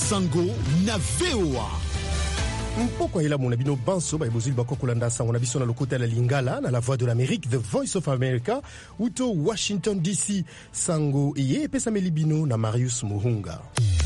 Sango na VOA. Mpoko ila mona bino banso ba ibozili bako kolanda sango na biso na lokota la Lingala na la Voix de l'Amérique, The Voice of America, uto Washington DC. Sango iye pesa melibino na Marius Muhunga.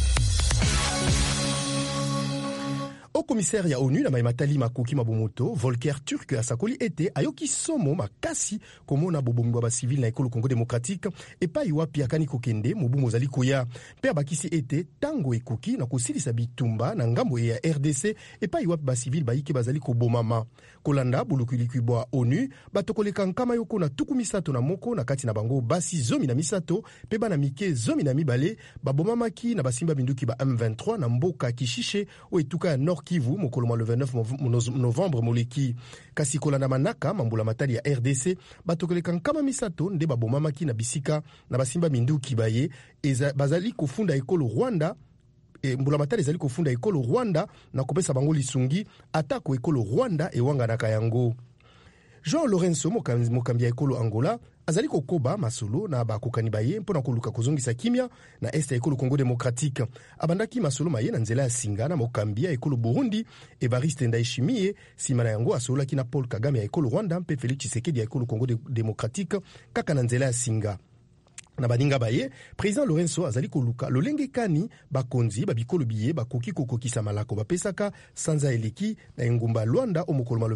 Au commissaire ya ONU na maimatali makoki mabomoto, Volker Turk asakoli ete ayoki somo makasi komona bobombo ba civil na ekolo Congo démocratique epa iwapi akani kokende mobu mozali koya. Pe abakisi ete tango ekoki na kosilisa bitumba na ngambo ya RDC epa iwapi ba civil baike bazali kobomama. Kolanda bulukiliki bwa ONU batokoleka nkama yoko na tuku misato na moko na kati na bango basi zomi na misato pe bana mike zomi na mibale babomamaki na basimba binduki ba M23 na mboka Kishishe o etuka ya Nord Kivu mokolo le 29 novembre moleki. Kasi kolanda manaka mambula matali ya RDC batokoleka nkama misato nde babomamaki na bisika na basimba binduki baye bazali kofunda ekolo Rwanda. Mbula matali ezali kofunda ekolo Rwanda na kopesa bango lisungi atako ekolo Rwanda ewanga na kayango. Jean Lorenzo mokambi ya ekolo Angola azali kokoba masolo na bakokani baye mpona koluka kozongisa kimia na este ekolo Congo démocratique. Abandaki masolo maye na nzela ya singa na mokambi ya ekolo Burundi Evariste Ndayishimiye simana yango asolaki na Paul Kagame ya ekolo Rwanda mpe Félix Tshisekedi ya ekolo Congo démocratique kaka na nzela ya singa. Na baninga baye, Président Lorenzo azali koluka lolenge kani bakonzi babikolo biye bakoki kokokisa malako bapesaka sanza eleki na engumba Luanda omokoloma le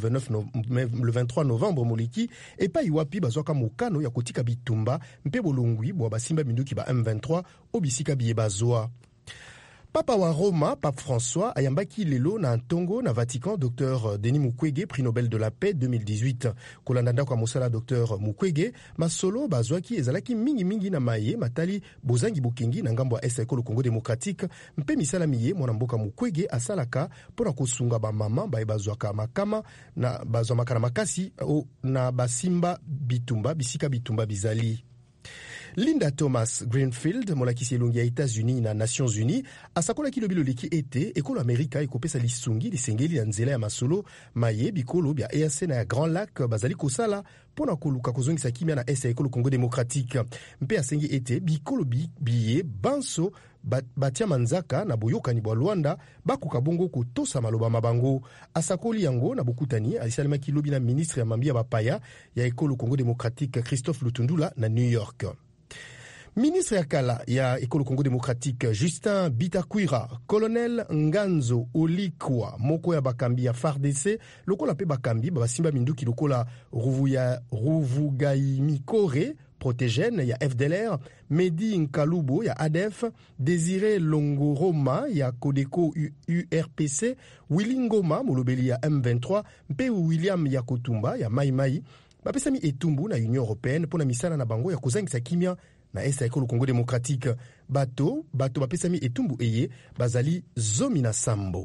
23 novembre moleki epa iwapi bazwaka mokano ya kotika bitumba mpe bolongwi bwa basimba minduki ba M23 obisika biye bazwa. Papa wa Roma, Pape François, ayambaki lelo na Ntongo na Vatican, Dr Denis Mukwege, prix Nobel de la paix 2018. Kolandanda kwa mosala Dr Mukwege, masolo bazwaki ezalaki mingi na maye matali bozangi bokengi na ngambo ya Est ekolo Congo démocratique, mpe misala miye mwana mboka Mukwege asalaka pona kosunga ba mama ba bazwaka makama na bazwa makana makasi na basimba bitumba bisika bitumba bizali. Linda Thomas Greenfield, molakisi elongi ya États-Unis na Nations Unies, asakola kilobilo leki ete ekolo Amerika ekopesa lisungi lisengeli ya nzela ya masolo maye bikolo bya EAC na ya Grand Lac bazali kosala pona koluka kozongisa kimia na ese ekolo Congo démocratique. Mpe asengi ete bikolo biye banso batia manzaka na boyokani bwa Luanda bakuka bongo kotosa maloba mabango. Asakoli yango na bokutani alisalema kilobi na ministre ya mambia bapaya ya ekolo Congo démocratique Christophe Lutundula na New York. Ministre ya kala ya ekolo Congo démocratique Justin Bitakwira, Colonel Nganzo Olikwa, moko ya bakambi ya FARDC, lokola pe bakambi basimba minduki lokola Ruvugaimikore protégène ya FDLR, Medi Nkalubo ya ADF, Désiré Longoroma ya Codeco URPC, Willy Ngoma molobeli ya M23, mpe William Yakotumba ya Maimai, bapesami etumbu na Union Européenne pona misala na bango ya kozangisa kimia na esta ekolo Congo démocratique. Bato bapesami etumbu eye bazali zomi na sambo.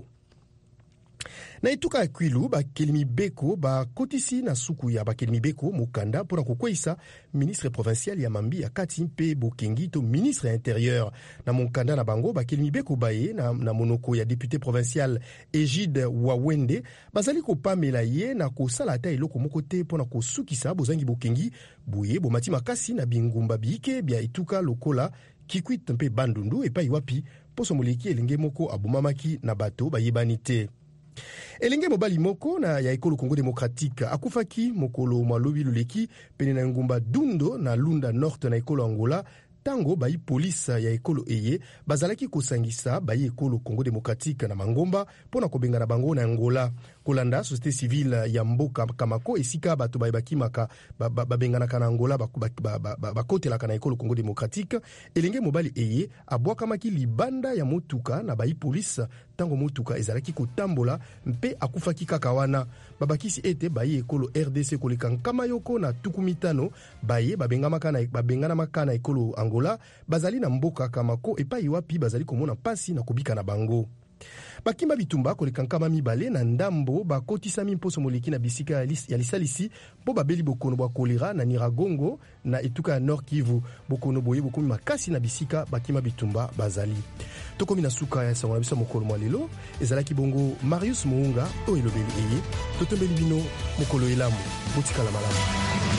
Na etuka ya Kwilu bakelimi beko bakotisi na suku ya bakelimi beko mokanda pona kokweisa ministre provincial ya mambi ya kati mpe bokengi to ministre intérieur na mokanda na bango bakelimi beko baye na monoko ya député provincial Egide Wawende bazali kopamela ye na kosala ata eloko moko te pona kosukisa bozangi bokengi boye bomati makasi na bingumba biike bya etuka lokola Kikwit mpe Bandundu epa iwapi poso moleki elenge moko abomamaki na bato bayebani te. Elenge mobali moko na ya ekolo Congo démocratique akufaki mokolo malobi luleki pene na ngumba Dundo na Lunda North na ekolo Angola tango bayi polisa ya ekolo eye bazalaki kosangisa bayi ekolo Congo démocratique na mangomba pona kobenga na bango na Angola. Kolanda société civile ya mboka Kamako esika bato bayebaki maka babenganaka na Angola bakotelaka na ekolo Congo démocratique. Elenge mobali eye abwakamaki libanda ya motuka na bayi polisa tango motuka ezalaki kotambola mpe akufaki kaka wana. Babakisi ete bayi ekolo RDC koleka nkama yoko na tukumitano baye babengana makana ekolo Angola bazali na mboka Kamako epa iwapi bazali komona pasi na kubika na bango. Bakimba bitumba koleka nkama mibale na ndambo bakotisami mposo moleki na bisika ya lisalisi po babeli bokono bwa kolera na Niragongo na etuka ya Nord Kivu. Bokono boye bokomi makasi na bisika bakimba bitumba bazali. Tokomi na suka ya sango na biso mokolo mwa lelo ezalaki bongo Marius Muhunga o elobeli eye totombeli bino mokolo elamu botikala malamu.